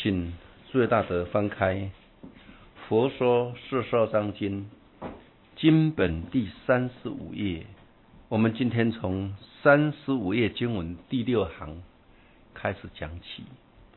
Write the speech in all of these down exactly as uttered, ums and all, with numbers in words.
请诸位大德翻开《佛说四十二章经》经本第三十五页。我们今天从三十五页经文第六行开始讲起。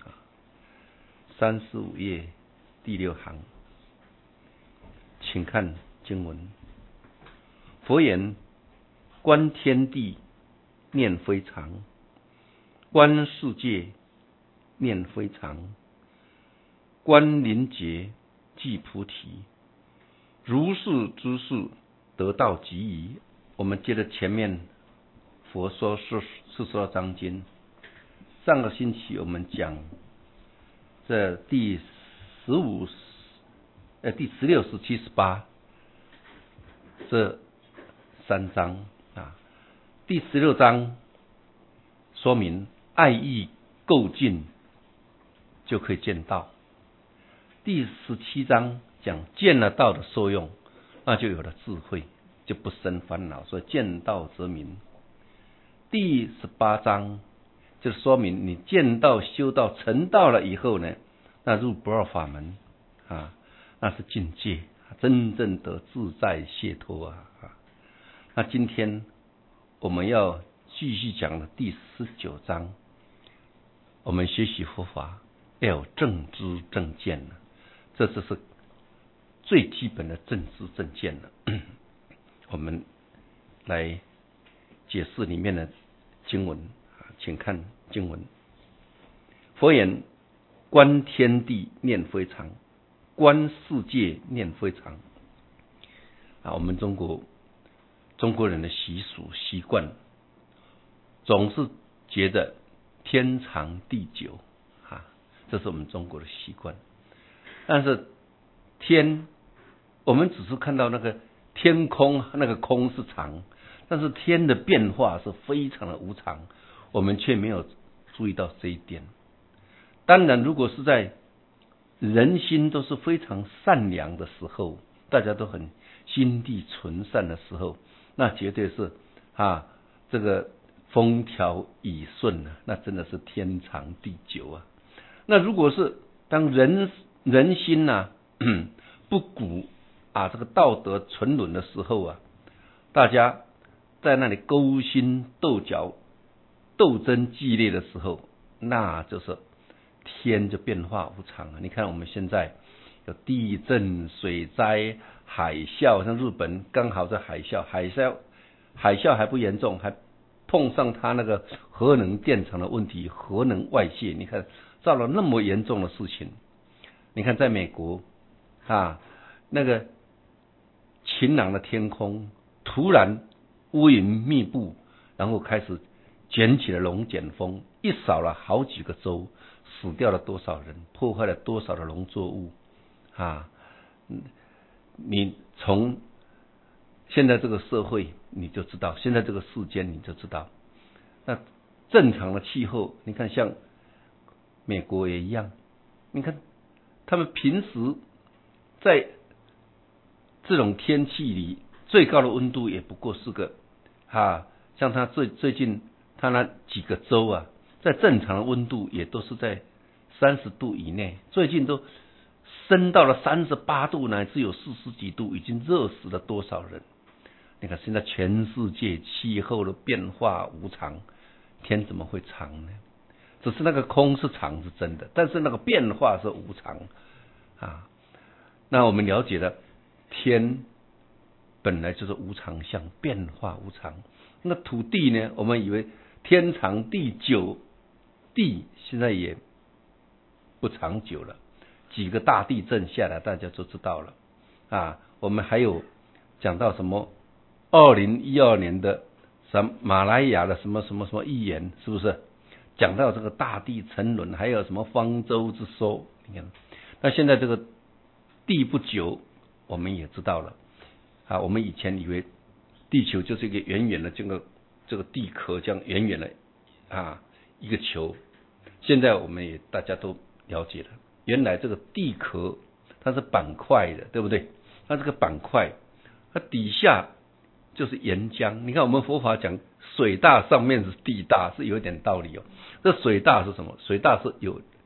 三十五页第六行，请看经文。佛言：观天地，念非常；观世界，念非常；观灵觉，即菩提。如是之事，得道即矣。我们接着前面佛说四四十二章经，上个星期我们讲这第十五、呃第十六、十七、十八这三章啊。第十六章说明爱意够近就可以见道。第十七章讲见了道的受用，那就有了智慧，就不生烦恼，所以见道则明。第十八章就说明你见道修道成道了以后呢，那入不二法门啊，那是境界，真正得自在解脱啊。那今天我们要继续讲的第十九章，我们学习佛法要有正知正见了，这就是最基本的正知正见了。我们来解释里面的经文，请看经文。佛言：观天地，念非常；观世界，念非常。啊，我们中国中国人的习俗习惯，总是觉得天长地久啊，这是我们中国的习惯。但是天，我们只是看到那个天空，那个空是长，但是天的变化是非常的无常，我们却没有注意到这一点。当然，如果是在人心都是非常善良的时候，大家都很心地纯善的时候，那绝对是啊，这个风调雨顺啊，那真的是天长地久啊。那如果是当人人心呐、啊、不古啊，这个道德沉沦的时候啊，大家在那里勾心斗角、斗争激烈的时候，那就是天就变化无常了。你看我们现在有地震、水灾、海啸，像日本刚好在海啸，海啸海啸还不严重，还碰上它那个核能电厂的问题，核能外泄，你看造了那么严重的事情。你看在美国啊，那个晴朗的天空突然乌云密布，然后开始卷起了龙卷风，一扫了好几个州，死掉了多少人，破坏了多少的农作物啊！你从现在这个社会你就知道，现在这个世间你就知道，那正常的气候，你看像美国也一样，你看他们平时在这种天气里，最高的温度也不过是个啊，像他最最近他那几个州啊，在正常的温度也都是在三十度以内，最近都升到了三十八度，乃至有四十几度，已经热死了多少人。你看现在全世界气候的变化无常，天怎么会长呢？只是那个空是长是真的，但是那个变化是无常啊。那我们了解了天本来就是无常相，变化无常。那土地呢，我们以为天长地久，地现在也不长久了，几个大地震下来大家就知道了啊。我们还有讲到什么二零一二年的什么马来亚的什么什么什么预言，是不是讲到这个大地沉沦，还有什么方舟之说。你看那现在这个地不久我们也知道了啊。我们以前以为地球就是一个圆圆的这个这个地壳，这样圆圆的啊一个球，现在我们也大家都了解了，原来这个地壳它是板块的，对不对？它这个板块它底下就是岩浆。你看我们佛法讲水大上面是地大，是有一点道理哦。这水大是什么？水大是有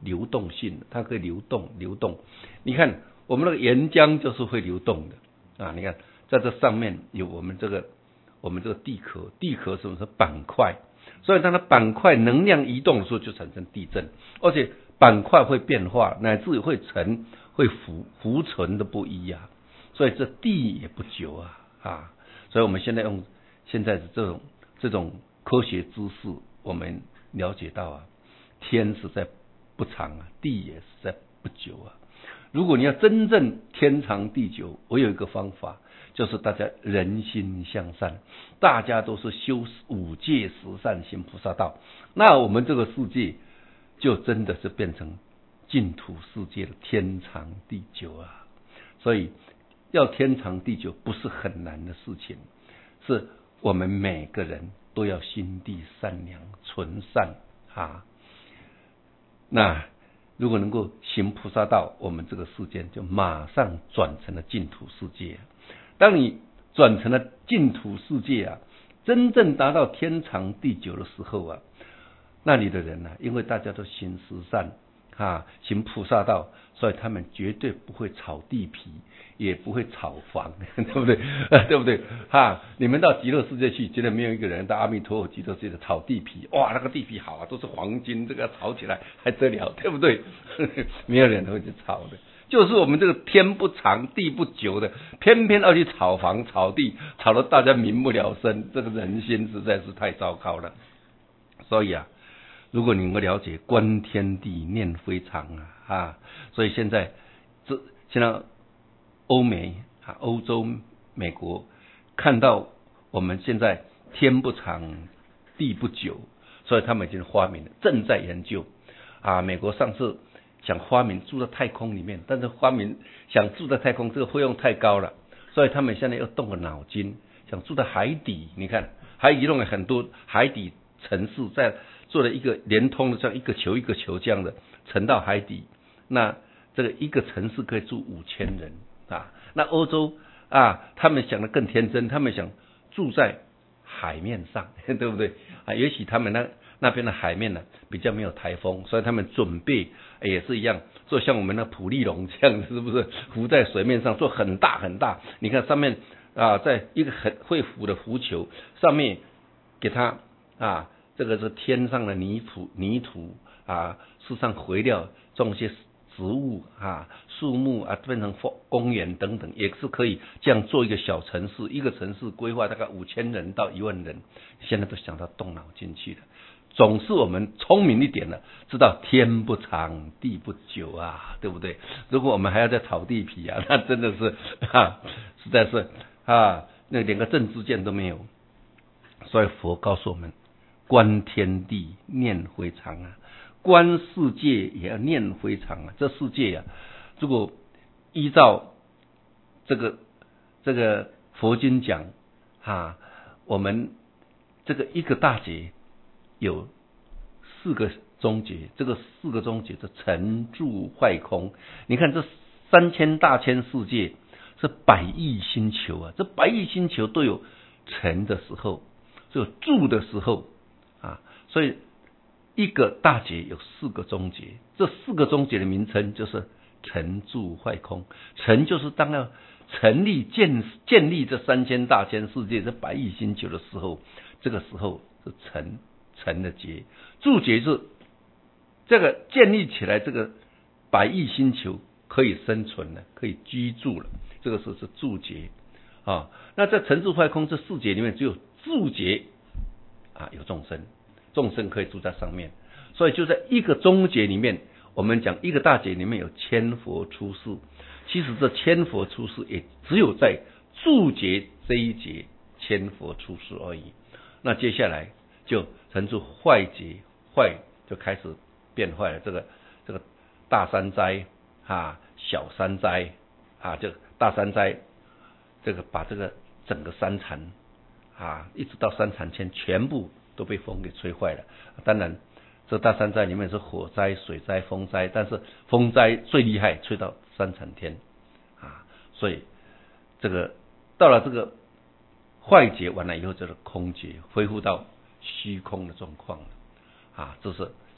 流动性的，它可以流动流动。你看我们那个岩浆就是会流动的啊！你看在这上面有我们这个我们这个地壳，地壳是不是板块？所以当它板块能量移动的时候，就产生地震，而且板块会变化，乃至会沉会浮浮沉的不一啊！所以这地也不久啊啊！所以我们现在用现在的这种这种科学知识，我们了解到啊，天实在不长啊，地也实在不久啊。如果你要真正天长地久，我有一个方法，就是大家人心向善，大家都是修五戒十善行菩萨道，那我们这个世界就真的是变成净土世界的天长地久啊！所以要天长地久不是很难的事情，是我们每个人都要心地善良、纯善啊。那如果能够行菩萨道，我们这个世界就马上转成了净土世界。当你转成了净土世界啊，真正达到天长地久的时候啊，那里的人呢、啊，因为大家都行十善啊，行菩萨道，所以他们绝对不会炒地皮，也不会炒房，对不对？对不对？哈，你们到极乐世界去，绝对没有一个人到阿弥陀佛极乐世界的炒地皮，哇，那个地皮好啊，都是黄金，这个炒起来还得了，对不对？没有人会去炒的。就是我们这个天不长地不久的，偏偏要去炒房炒地，炒得大家民不聊生，这个人心实在是太糟糕了。所以啊，如果你能够了解观天地念非常啊啊，所以现在这现在欧美啊欧洲美国看到我们现在天不长地不久，所以他们已经发明了，正在研究啊。美国上次想发明住在太空里面，但是发明想住在太空这个费用太高了，所以他们现在又动了脑筋，想住在海底。你看还移动了很多海底城市，在做了一个连通的这样一个球一个球这样的沉到海底，那这个一个城市可以住五千人啊。那欧洲啊，他们想的更天真，他们想住在海面上，对不对啊？也许他们那那边的海面呢比较没有台风，所以他们准备也是一样，做像我们的普利龙这样，是不是浮在水面上，做很大很大？你看上面啊，在一个很会浮的浮球上面给它啊。这个是天上的泥土，泥土啊，世上肥料，种些植物啊，树木啊，变成公园等等，也是可以这样做一个小城市。一个城市规划大概五千人到一万人，现在都想到动脑筋去了。总是我们聪明一点了，知道天不长地不久啊，对不对？如果我们还要再炒地皮啊，那真的是啊，实在是啊，那连个政治见都没有。所以佛告诉我们。观天地念非常啊，观世界也要念非常啊。这世界啊，如果依照这个这个佛经讲啊，我们这个一个大劫有四个终结，这个四个终结是成住坏空。你看这三千大千世界是百亿星球啊，这百亿星球都有成的时候，就有住的时候。啊，所以一个大劫有四个终结，这四个终结的名称就是成住坏空。成就是当要成立建建立这三千大千世界这百亿星球的时候，这个时候是成成的劫。住劫是这个建立起来，这个百亿星球可以生存了，可以居住了，这个时候是住劫啊。那在成住坏空这四劫里面，只有住劫。啊，有众生，众生可以住在上面，所以就在一个中劫里面，我们讲一个大劫里面有千佛出世，其实这千佛出世也只有在住劫这一劫千佛出世而已。那接下来就成住坏劫，坏就开始变坏了。这个这个大山灾啊，小山灾啊，这个大山灾，这个把这个整个山禅。啊，一直到三产千全部都被风给吹坏了。当然，这大山灾里面是火灾、水灾、风灾，但是风灾最厉害，吹到三产天啊。所以这个到了这个坏劫完了以后，就是空劫，恢复到虚空的状况了啊。这是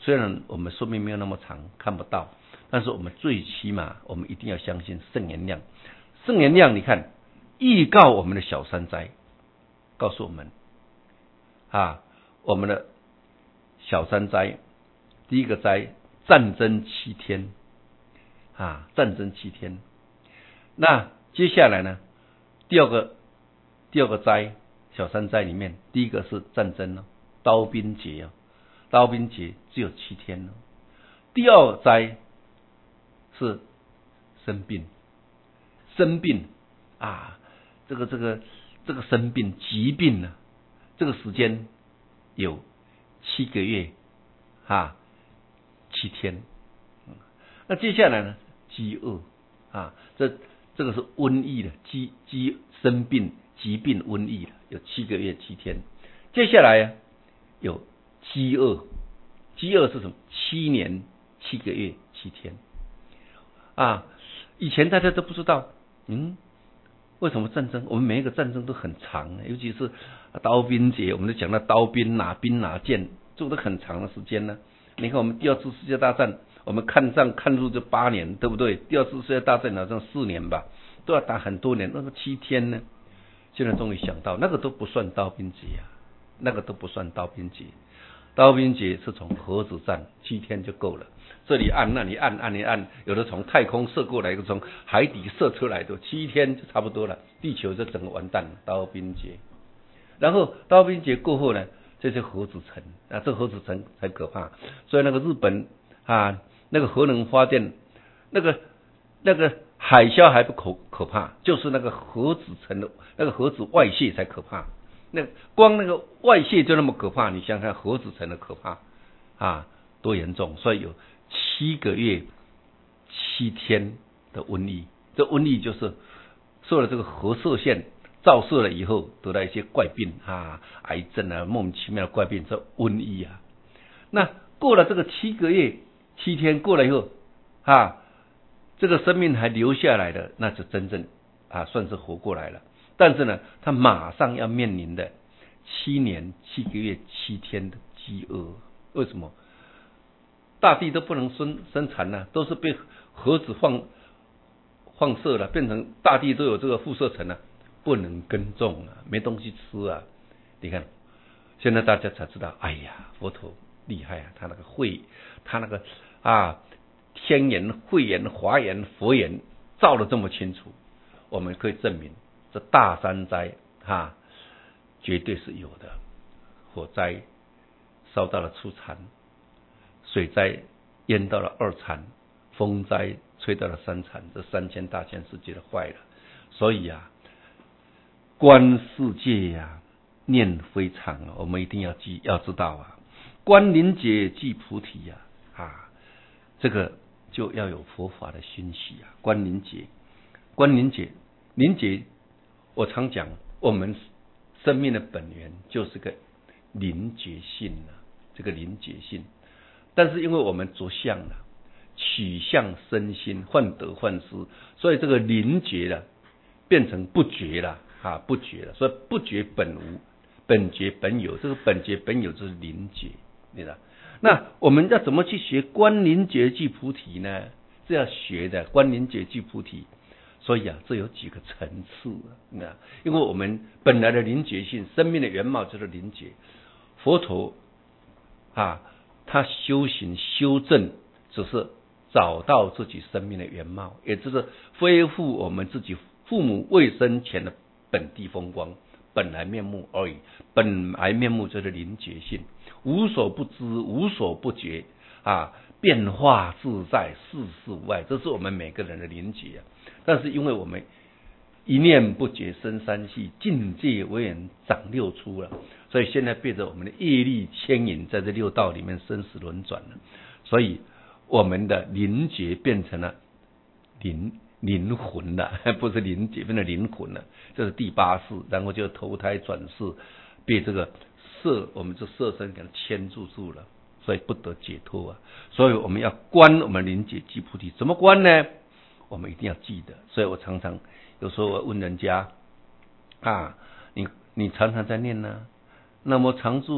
虽然我们寿命没有那么长，看不到，但是我们最起码我们一定要相信圣言量。圣言量，你看预告我们的小三灾，告诉我们啊，我们的小三灾，第一个灾战争七天啊，战争七天。那接下来呢，第二个第二个灾，小三灾里面，第一个是战争哦，刀兵劫哦，刀兵劫只有七天哦。第二灾是生病，生病啊，这个这个这个生病疾病呢、啊，这个时间有七个月啊，七天。那接下来呢，饥饿啊，这这个是瘟疫的疾疾生病疾病瘟疫的，有七个月七天。接下来、啊、有饥饿，饥饿是什么？七年七个月七天啊！以前大家都不知道，嗯，为什么战争？我们每一个战争都很长，尤其是刀兵劫，我们都讲到刀兵拿兵拿剑，做得很长的时间呢。你看我们第二次世界大战，我们看上看入就八年，对不对？第二次世界大战好像四年吧，都要打很多年，那个七天呢？现在终于想到，那个都不算刀兵劫啊，那个都不算刀兵劫。刀兵劫是从核子弹，七天就够了。这里按，那里按，按一按，有的从太空射过来，有的从海底射出来的，七天就差不多了，地球就整个完蛋了。刀兵劫，然后刀兵劫过后呢，这些核子城啊，这核子城才可怕。所以那个日本啊，那个核能发电，那个那个海啸还不可可怕，就是那个核子城的那个核子外泄才可怕。那光那个外泄就那么可怕，你想想核子城的可怕啊，多严重！所以有七个月七天的瘟疫，这瘟疫就是受了这个核射线照射了以后得到一些怪病啊，癌症啊，莫名其妙的怪病，这瘟疫啊。那过了这个七个月七天过了以后啊，这个生命还留下来的，那就真正啊算是活过来了。但是呢，他马上要面临的七年七个月七天的饥饿，为什么？大地都不能生生产了、啊，都是被核子放放射了，变成大地都有这个辐射层了、啊，不能耕种啊，没东西吃啊。你看，现在大家才知道，哎呀，佛陀厉害啊，他那个慧，他那个啊天眼、慧眼、华眼、佛眼照得这么清楚，我们可以证明。这大山灾哈、啊，绝对是有的。火灾烧到了初禅，水灾淹到了二禅，风灾吹到了三禅，这三千大千世界都坏了。所以啊，观世界呀、啊，念非常啊，我们一定要记，要知道啊，观灵觉即菩提呀、啊，啊，这个就要有佛法的熏习啊。观灵觉，观灵觉，灵觉。我常讲，我们生命的本源就是个灵觉性啊，这个灵觉性。但是因为我们着相了，取相生心，患得患失，所以这个灵觉了变成不觉了啊，不觉了。所以不觉本无，本觉本有，这个本觉本有就是灵觉，对吧？那我们要怎么去学观灵觉即菩提呢？是要学的，观灵觉即菩提。所以啊，这有几个层次啊，因为我们本来的灵觉性，生命的原貌就是灵觉。佛陀啊，他修行修正，只是找到自己生命的原貌，也就是恢复我们自己父母未生前的本地风光、本来面目而已。本来面目就是灵觉性，无所不知，无所不觉啊，变化自在，事事无碍，这是我们每个人的灵觉啊。但是因为我们一念不觉生三系，境界为人长六出了，所以现在被着我们的业力牵引，在这六道里面生死轮转了，所以我们的灵觉变成了灵灵魂了，不是灵觉，变成灵魂了，这是第八世，然后就投胎转世，被这个色我们这色身给牵住住了，所以不得解脱啊！所以我们要观我们灵觉即菩提，怎么观呢？我们一定要记得，所以我常常有时候我问人家啊，你你常常在念呢、啊？那么常住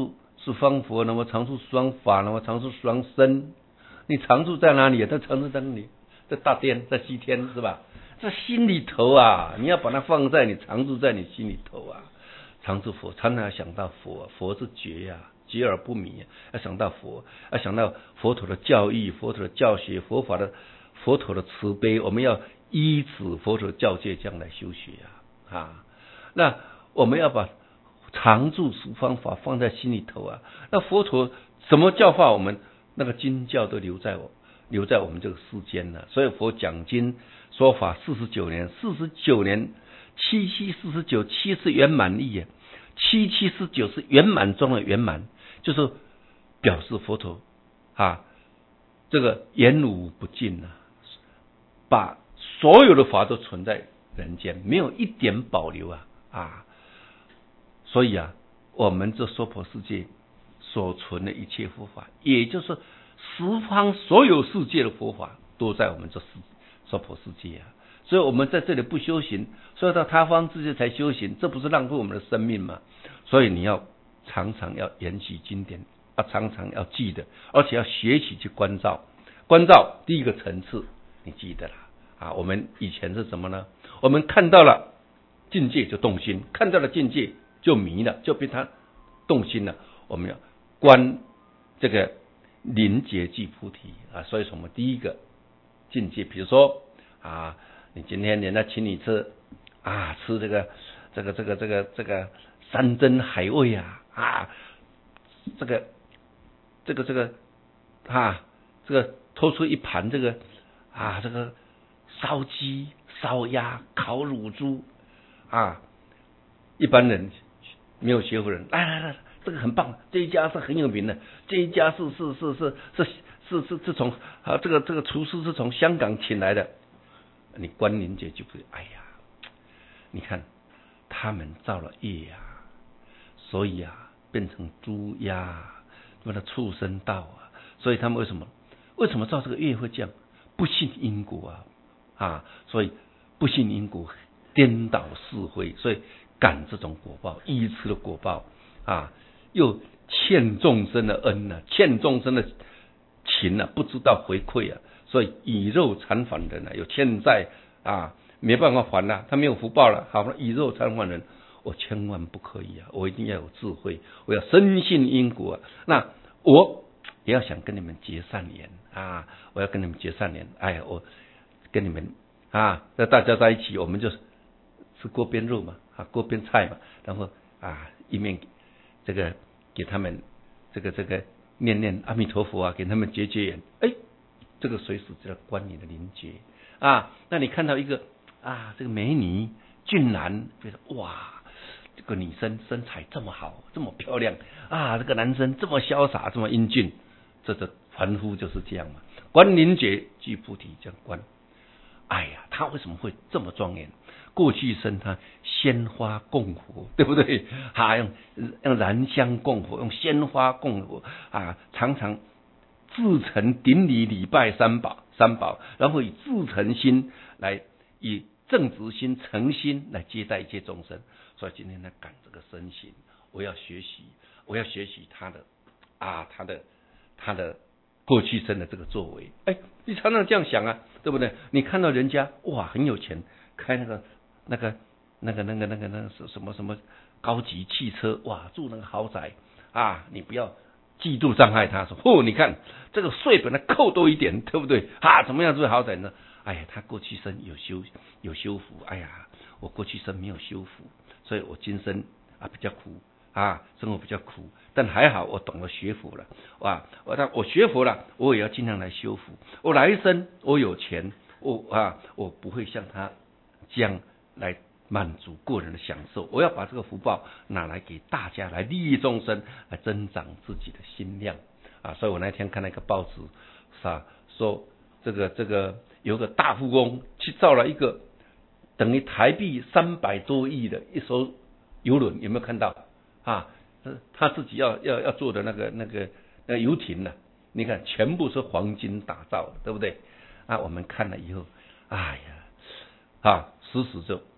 十方佛，那么常住十方法，那么常住十方身。你常住在哪里啊？它常住在哪里？在大天，在西天，是吧？在心里头啊，你要把它放在你常住在你心里头啊。常住佛，常常要想到佛，佛是觉呀、啊，觉而不迷、啊，要想到佛，要想到佛陀的教义、佛陀的教学、佛法的佛陀的慈悲，我们要依止佛陀的教戒这样来修学啊啊！那我们要把常住十方法放在心里头啊。那佛陀怎么教化我们？那个经教都留在我留在我们这个世间了。所以佛讲经说法四十九年，四十九年七七四十九，七是圆满意啊，七七四九是圆满中的圆满，就是表示佛陀啊这个言无不尽啊，把所有的法都存在人间，没有一点保留啊啊！所以啊，我们这娑婆世界所存的一切佛法，也就是十方所有世界的佛法，都在我们这世娑婆世界啊。所以我们在这里不修行，所以到他方世界才修行，这不是浪费我们的生命吗？所以你要常常要研习经典，啊，常常要记得，而且要学习去关照。关照第一个层次，你记得了啊？我们以前是什么呢？我们看到了境界就动心，看到了境界就迷了，就被他动心了。我们要观这个临劫即菩提啊，所以说我们第一个境界，比如说啊，你今天人家请你吃啊，吃这个这个这个这个这个山珍海味啊啊，这个这个这个啊，这个拖出一盘这个啊这个烧鸡、烧鸭、烤乳猪啊，一般人没有学佛人，来来来。这个很棒，这一家是很有名的，这一家是是是是是是是是从啊这个这个厨师是从香港请来的。你观临劫就不，哎呀，你看他们造了业呀、啊，所以啊变成猪鸭，为了畜生道啊，所以他们为什么为什么造这个业会这样？不信因果啊啊，所以不信因果，颠倒是非，所以感这种果报，依次的果报啊。又欠众生的恩啊，欠众生的情啊，不知道回馈啊，所以以肉偿还人啊，有欠债啊，没办法还啊，他没有福报了，好了，以肉偿还人，我千万不可以啊，我一定要有智慧，我要深信因果、啊。那我也要想跟你们结善缘啊，我要跟你们结善缘，哎呀，我跟你们啊，那大家在一起，我们就是吃锅边肉嘛，啊，锅边菜嘛，然后啊，一面这个。给他们这个这个念念阿弥陀佛啊，给他们结结缘，哎，这个随时就要观你的临劫啊。那你看到一个啊，这个美女俊男，觉得哇，这个女生身材这么好，这么漂亮啊，这个男生这么潇洒，这么英俊，这这凡夫就是这样嘛。观临劫即菩提，这样观。哎呀，他为什么会这么庄严？过去生他鲜花供火，对不对？啊，用用燃香供火，用鲜花供火啊，常常自诚顶礼礼拜三宝，三宝，然后以自诚心来，以正直心、诚心来接待一切众生。所以今天来感这个身心，我要学习，我要学习他的啊，他的他的过去生的这个作为。哎，你常常这样想啊，对不对？你看到人家哇很有钱，开那个。那个、那个、那个、那个、那个什么什么高级汽车，哇，住那个豪宅啊！你不要嫉妒伤害他，说哦，你看这个税本来扣多一点，对不对？啊，怎么样住豪宅呢？哎呀，他过去生有修有修福，哎呀，我过去生没有修福，所以我今生啊比较苦啊，生活比较苦，但还好我懂得学佛了，哇！我我学佛了，我也要尽量来修福。我来一生我有钱，我啊，我不会像他这样。来满足个人的享受，我要把这个福报拿来给大家，来利益众生，来增长自己的心量啊！所以我那天看那个报纸，是啊，说这个这个有个大富翁去造了一个等于台币三百多亿的一艘游轮，有没有看到啊？他自己要要要做的那个那个那个游艇呢、啊？你看全部是黄金打造的，对不对？啊，我们看了以后，哎呀，啊，时时就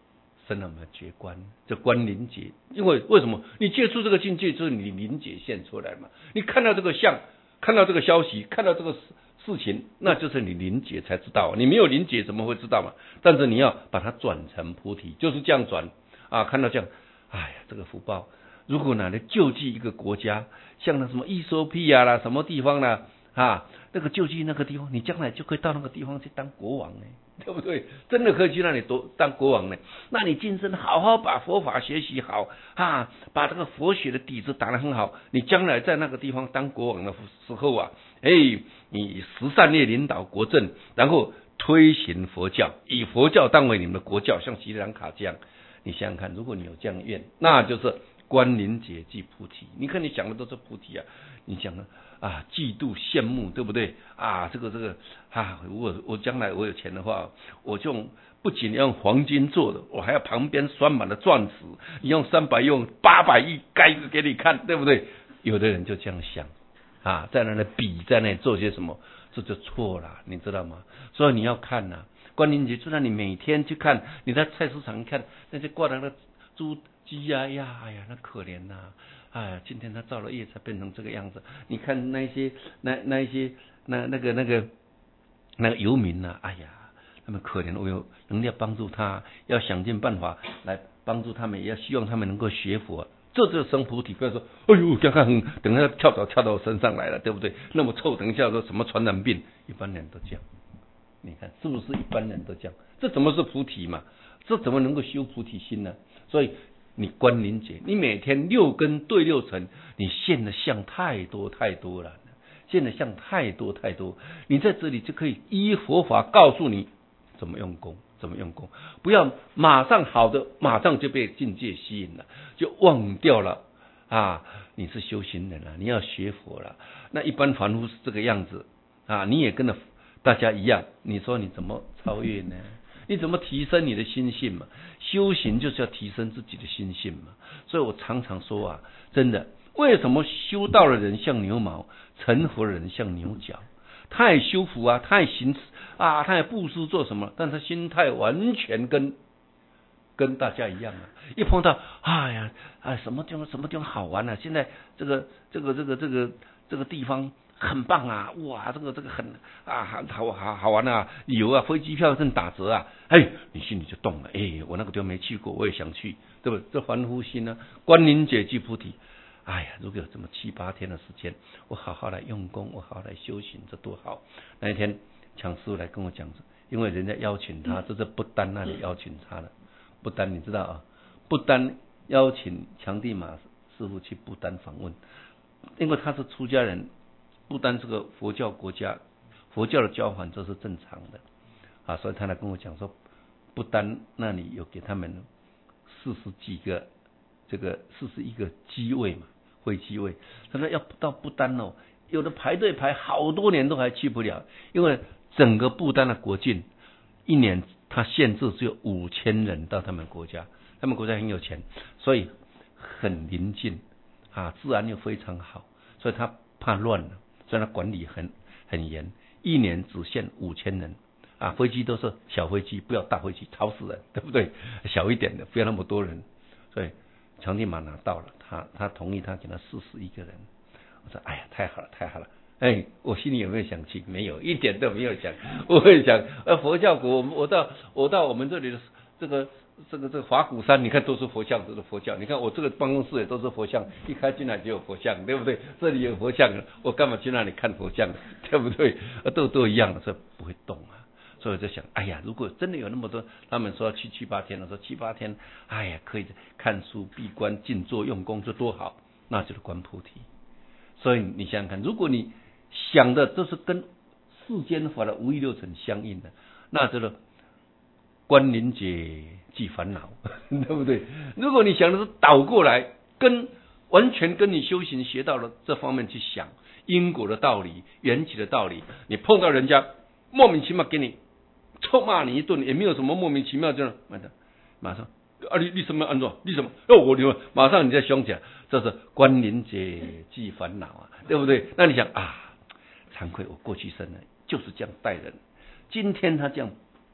生了我们的觉观，这观灵觉。因为为什么？你接触这个境界，就是你灵觉现出来嘛。你看到这个相，看到这个消息，看到这个事事情，那就是你灵觉才知道。你没有灵觉怎么会知道嘛？但是你要把它转成菩提，就是这样转啊。看到这样，哎呀，这个福报，如果拿来救济一个国家，像那什么伊索比亚啦，什么地方啦啊，那个救济那个地方，你将来就可以到那个地方去当国王呢。对不对？真的可以去那里当国王呢？那你今生好好把佛法学习好啊，把这个佛学的底子打得很好，你将来在那个地方当国王的时候啊，哎，你十善业领导国政，然后推行佛教，以佛教当为你们的国教，像斯里兰卡这样，你想想看，如果你有这样的愿，那就是观灵觉即菩提。你看你讲的都是菩提啊，你讲的啊，嫉妒羡慕，对不对啊？这个这个啊，我我将来我有钱的话，我就不仅用黄金做的，我还要旁边拴满了钻石，你用三百用八百亿盖一个给你看，对不对？有的人就这样想啊，在那里比，在那里做些什么，这就错了，你知道吗？所以你要看呐、啊，观灵觉就让你每天去看，你在菜市场看那些挂的那猪鸡呀呀，哎呀，那可怜呐、啊。哎呀，今天他造了业才变成这个样子。你看那些那那一些那那个那个那个游民呐、啊，哎呀，他们可怜，我有能力帮助他，要想尽办法来帮助他们，也要希望他们能够学佛。这就是生菩提。不要说，哎呦，刚刚很，等下跳蚤跳到我身上来了，对不对？那么臭，等一下说什么传染病，一般人都这样。你看是不是一般人都这样？这怎么是菩提嘛？这怎么能够修菩提心呢？所以。你观灵觉，你每天六根对六尘，你现的相太多太多了，现的相太多太多，你在这里就可以依佛法告诉你怎么用功，怎么用功，不要马上好的马上就被境界吸引了，就忘掉了啊！你是修行人了，你要学佛了。那一般凡夫是这个样子啊，你也跟着大家一样，你说你怎么超越呢？你怎么提升你的心性嘛？修行就是要提升自己的心性嘛。所以我常常说啊，真的，为什么修道的人像牛毛，成佛的人像牛角？他也修福啊，他也行啊，他也布施做什么？但他心态完全跟跟大家一样啊。一碰到，哎呀，啊，什么地方什么地方好玩啊？现在这个这个这个这个这个地方。很棒啊！哇，这个这个很啊，好好好玩啊！旅游啊，飞机票正打折啊！哎，你心里就动了，哎，我那个地方没去过，我也想去，对不对？这凡夫心呢、啊，观灵觉即菩提。哎呀，如果有这么七八天的时间，我好好来用功，我好好来修行，这多好！那一天，强师傅来跟我讲，因为人家邀请他，这是不丹那里邀请他的，不丹你知道啊？不丹邀请强地马师傅去不丹访问，因为他是出家人。不单是个佛教国家，佛教的交换这是正常的啊，所以他来跟我讲说，不丹那里有给他们四十几个这个四十一个机位嘛，会机位。他说要到不丹哦，有的排队排好多年都还去不了，因为整个不丹的国境一年他限制只有五千人到他们国家，他们国家很有钱，所以很宁静啊，自然又非常好，所以他怕乱了。所以他管理很很严，一年只限五千人啊，飞机都是小飞机，不要大飞机，吵死人，对不对？小一点的，不要那么多人。所以强地马拿到了，他他同意他给他四十一个人。我说，哎呀，太好了，太好了。哎，我心里有没有想去？没有，一点都没有想。我会想，呃，佛教国，我到我到我们这里的这个。这个这个华鼓山，你看都是佛像，都是佛像。你看我这个办公室也都是佛像，一开进来就有佛像，对不对？这里有佛像，我干嘛去那里看佛像，对不对？都都一样的，所以不会动啊。所以我在想，哎呀，如果真的有那么多，他们说去七八天，我说七八天，哎呀，可以看书、闭关、静坐、用功，这多好，那就是观菩提。所以你想想看，如果你想的都是跟世间法的无欲六尘相应的，那这个观灵觉即烦恼，对不对？如果你想的是倒过来，跟完全跟你修行学到了这方面去想因果的道理、缘起的道理，你碰到人家莫名其妙给你臭骂你一顿，也没有什么莫名其妙这样，马上啊你你什么安坐？你什么？哦我你马上你在凶起来，这是观灵觉即烦恼啊，对不对？那你想啊，惭愧，我过去生呢就是这样待人，今天他这样。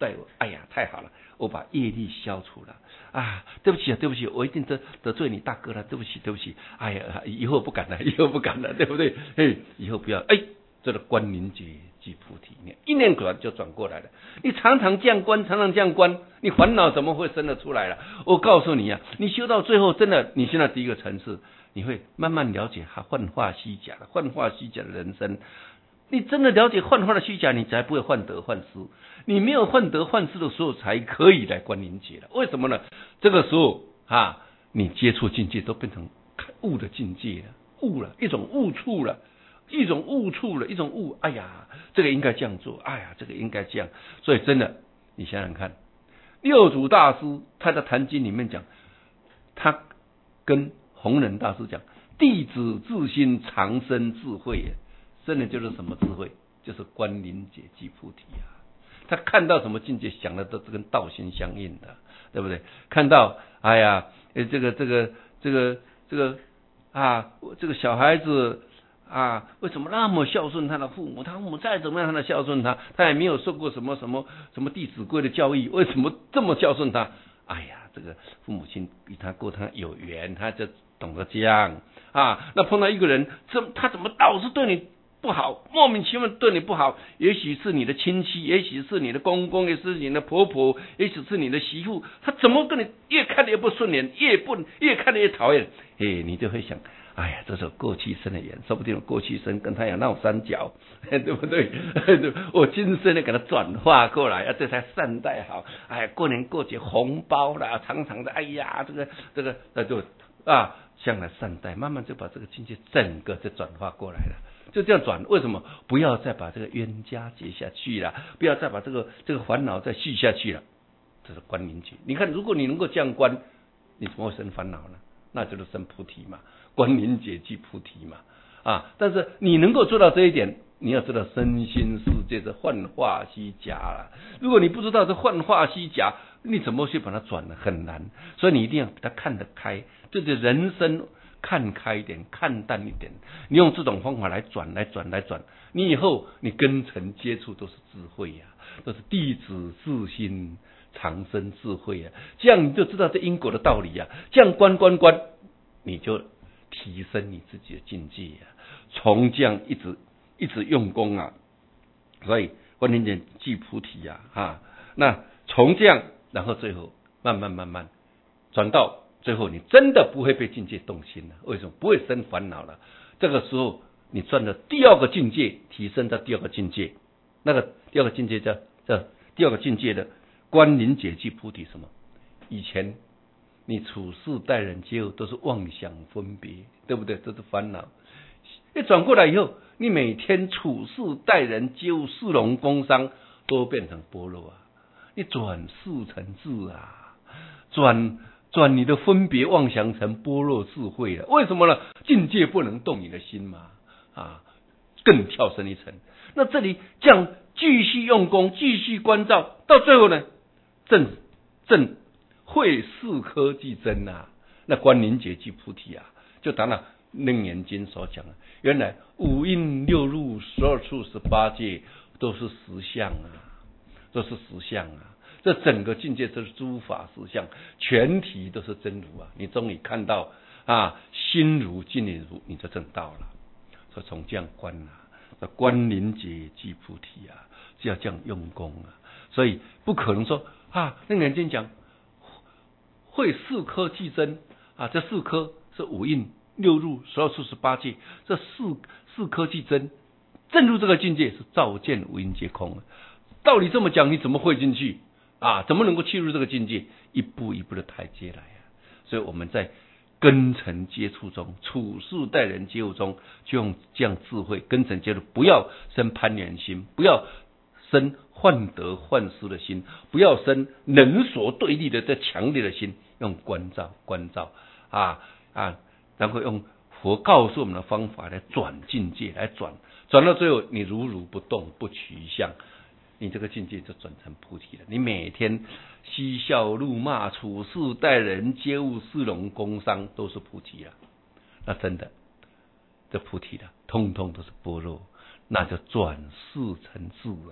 在我，哎呀，太好了，我把业力消除了啊！对不起啊，对不起，我一定得得罪你大哥了，对不起，对不起，哎呀，以后不敢了，以后不敢了，对不对？哎，以后不要，哎，这个观灵觉即菩提，你一念转就转过来了。你常常这样观，常常这样观，你烦恼怎么会生得出来了？我告诉你啊，你修到最后，真的，你现在第一个层次，你会慢慢了解它幻化虚假的幻化虚假的人生。你真的了解幻化的虚假，你才不会患得患失。你没有患得患失的时候，才可以来观灵觉了。为什么呢？这个时候啊，你接触境界都变成悟的境界了，悟了一种悟处了，一种悟处了，一种悟。哎呀，这个应该这样做，哎呀，这个应该这样。所以真的，你想想看，六祖大师他在《坛经》里面讲，他跟弘忍大师讲，弟子自心常生智慧耶。真的就是什么智慧？就是观灵觉即菩提啊！他看到什么境界，想的都是跟道心相应的，对不对？看到，哎呀，这个这个这个这个啊，这个小孩子啊，为什么那么孝顺他的父母？他父母再怎么样，他孝顺他，他也没有受过什么什么什么《弟子规》的教育，为什么这么孝顺他？哎呀，这个父母亲与他过他有缘，他就懂得这样啊。那碰到一个人，这他怎么老是对你不好，莫名其妙对你不好，也许是你的亲戚，也许是你的公公，也是你的婆婆，也许是你的媳妇，他怎么跟你越看越不顺眼，越不越看越讨厌，哎，你就会想，哎呀，这是过去生的缘，说不定我过去生跟他有闹三角，对不对？我今生呢给他转化过来，啊，这才善待好。哎，过年过节红包啦，常常的，哎呀，这个这个那就啊，向来善待，慢慢就把这个境界整个就转化过来了。就这样转，为什么不要再把这个冤家结下去了？不要再把这个这个烦恼再续下去了？这是观灵觉。你看，如果你能够这样观，你怎么会生烦恼呢？那就是生菩提嘛，观灵觉即菩提嘛。啊，但是你能够做到这一点，你要知道身心世界是幻化虚假了。如果你不知道这幻化虚假，你怎么去把它转呢？很难。所以你一定要把它看得开，对对人生看开一点，看淡一点。你用这种方法来转，来转，来转，你以后你跟尘接触都是智慧呀、啊，都是弟子自心常生智慧呀、啊。这样你就知道这因果的道理呀、啊。这样观观观，你就提升你自己的境界呀、啊。从这样一直一直用功啊，所以观灵觉即菩提呀、啊，啊，那从这样，然后最后慢慢慢慢转到。最后，你真的不会被境界动心了。为什么？不会生烦恼了。这个时候，你转了第二个境界，提升到第二个境界。那个第二个境界叫叫第二个境界的观灵觉即菩提什么？以前你处事待人接物都是妄想分别，对不对？这是烦恼。一转过来以后，你每天处事待人接物、事农工商都变成般若啊！你转事成智啊，转。转你的分别妄想成般若智慧了，为什么呢？境界不能动你的心嘛，啊，更跳升一层。那这里这样继续用功，继续关照，到最后呢，正正会四科即真啊，那观灵觉即菩提啊，就达到楞严经所讲的，原来五蕴六入十二处十八界都是实相啊，都是实相啊。这整个境界都是诸法实相，全体都是真如啊！你终于看到啊，心如境也如，你就证道了。所以从这样观啊，观灵觉即菩提啊，就要这样用功啊。所以不可能说啊，那个人讲会四科即真啊，这四科是五蕴六入十二处十八界，这四四科即真，证入这个境界是照见五蕴皆空。道理这么讲，你怎么会进去？啊，怎么能够切入这个境界？一步一步的台阶来啊！所以我们在根尘接触中、处事待人接物中，就用这样智慧根尘接触，不要生攀缘心，不要生患得患失的心，不要生人所对立的这强烈的心，用关照关照啊啊，然后用佛告诉我们的方法来转境界，来转转到最后，你如如不动，不取相。你这个境界就转成菩提了。你每天嬉笑怒骂、处事待人接物、事农工商，都是菩提了。那真的，这菩提的，通通都是般若，那就转世成智啊。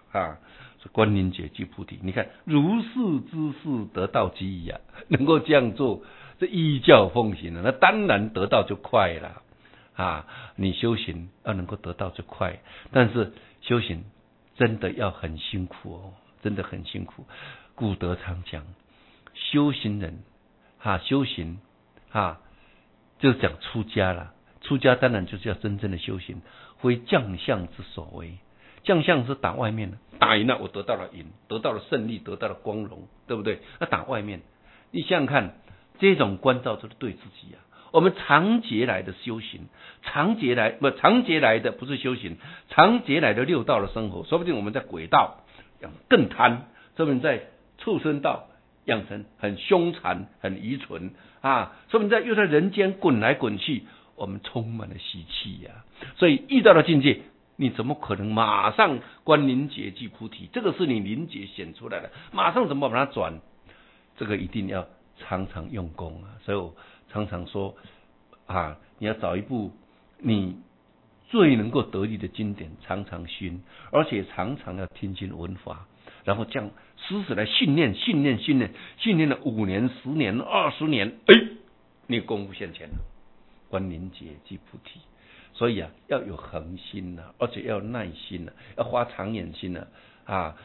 啊。观灵觉即菩提，你看如是之事得道即矣啊，能够这样做，这依教奉行了，那当然得到就快了啊！你修行要能够得到就快，但是修行真的要很辛苦哦，真的很辛苦。古德常讲，修行人啊，修行啊，就是讲出家了。出家当然就是要真正的修行，非将相之所为。将相是打外面的，打赢了我得到了赢，得到了胜利，得到了光荣，对不对？那打外面，你想想看，这种关照就是对自己啊。我们长劫来的修行，长劫来不长劫来的不是修行，长劫来的六道的生活，说不定我们在鬼道更贪，说不定在畜生道养成很凶残、很愚蠢啊，说不定在又在人间滚来滚去，我们充满了习气呀、啊。所以遇到了境界，你怎么可能马上观灵觉即菩提？这个是你灵觉显出来的，马上怎么把它转？这个一定要常常用功啊！所以我常常说啊，你要找一部你最能够得力的经典，常常熏，而且常常要听经闻法，然后这样时时来训练、训练、训练，训练了五年、十年、二十年，哎，你功夫现前了，观灵觉即菩提。所以啊，要有恒心呐、啊，而且要有耐心呐、啊，要花长眼心呐、啊，啊。